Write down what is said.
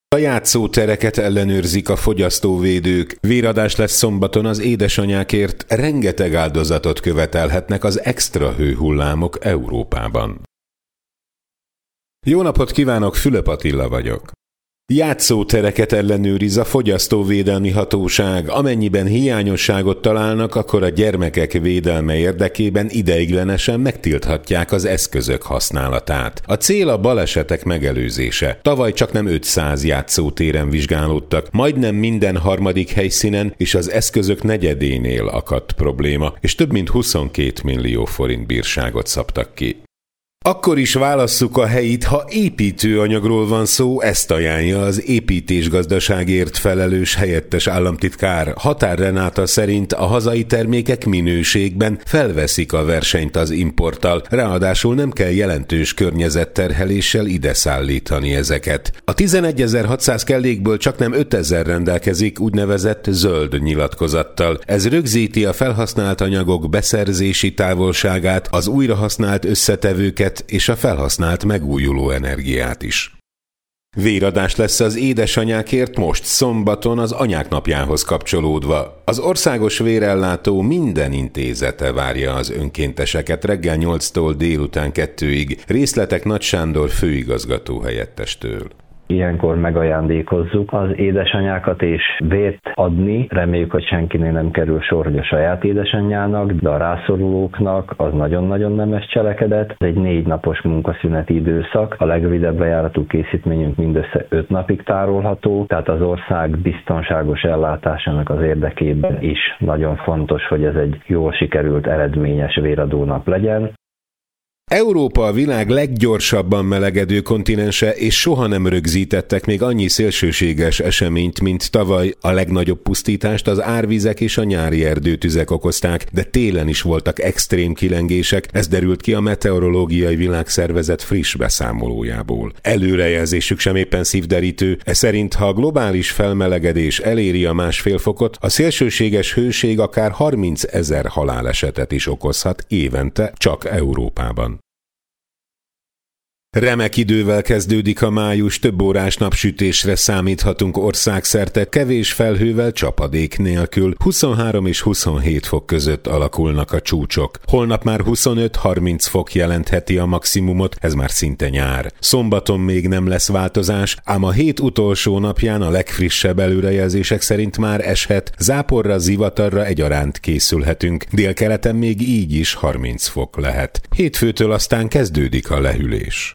A játszótereket ellenőrzik a fogyasztóvédők. Véradás lesz szombaton az édesanyákért, rengeteg áldozatot követelhetnek az extra hőhullámok Európában. Jó napot kívánok, Fülöp Attila vagyok. Játszótereket ellenőriz a Fogyasztóvédelmi Hatóság. Amennyiben hiányosságot találnak, akkor a gyermekek védelme érdekében ideiglenesen megtilthatják az eszközök használatát. A cél a balesetek megelőzése. Tavaly csaknem 500 játszótéren vizsgálódtak, majdnem minden harmadik helyszínen és az eszközök negyedénél akadt probléma, és több mint 22 millió forint bírságot szabtak ki. Akkor is válasszuk a helyit, ha építőanyagról van szó, ezt ajánlja az építésgazdaságért felelős helyettes államtitkár. Határ Renáta szerint a hazai termékek minőségben felveszik a versenyt az importtal, ráadásul nem kell jelentős környezetterheléssel ide szállítani ezeket. A 11.600 kellékből csaknem 5.000 rendelkezik úgynevezett zöld nyilatkozattal. Ez rögzíti a felhasznált anyagok beszerzési távolságát, az újrahasznált összetevőket és a felhasznált megújuló energiát is. Véradás lesz az édesanyákért most szombaton az Anyák Napjához kapcsolódva. Az országos vérellátó minden intézete várja az önkénteseket reggel 8-tól délután 2-ig. Részletek Nagy Sándor főigazgató helyettestől. Ilyenkor megajándékozzuk az édesanyákat, és vért adni, reméljük, hogy senkinél nem kerül sor, hogy a saját édesanyjának, de a rászorulóknak az nagyon-nagyon nemes cselekedet. Ez egy 4 napos munkaszüneti időszak, a legrövidebb lejáratú készítményünk mindössze 5 napig tárolható, tehát az ország biztonságos ellátásának az érdekében is nagyon fontos, hogy ez egy jól sikerült, eredményes véradó nap legyen. Európa a világ leggyorsabban melegedő kontinense, és soha nem rögzítettek még annyi szélsőséges eseményt, mint tavaly. A legnagyobb pusztítást az árvizek és a nyári erdőtüzek okozták, de télen is voltak extrém kilengések, ez derült ki a Meteorológiai Világszervezet friss beszámolójából. Előrejelzésük sem éppen szívderítő, ez szerint, ha a globális felmelegedés eléri a 1,5 fokot, a szélsőséges hőség akár 30 000 halálesetet is okozhat évente csak Európában. Remek idővel kezdődik a május, több órás napsütésre számíthatunk országszerte, kevés felhővel, csapadék nélkül, 23 és 27 fok között alakulnak a csúcsok. Holnap már 25-30 fok jelentheti a maximumot, ez már szinte nyár. Szombaton még nem lesz változás, ám a hét utolsó napján a legfrissebb előrejelzések szerint már eshet, záporra, zivatarra egyaránt készülhetünk, délkeleten még így is 30 fok lehet. Hétfőtől aztán kezdődik a lehűlés.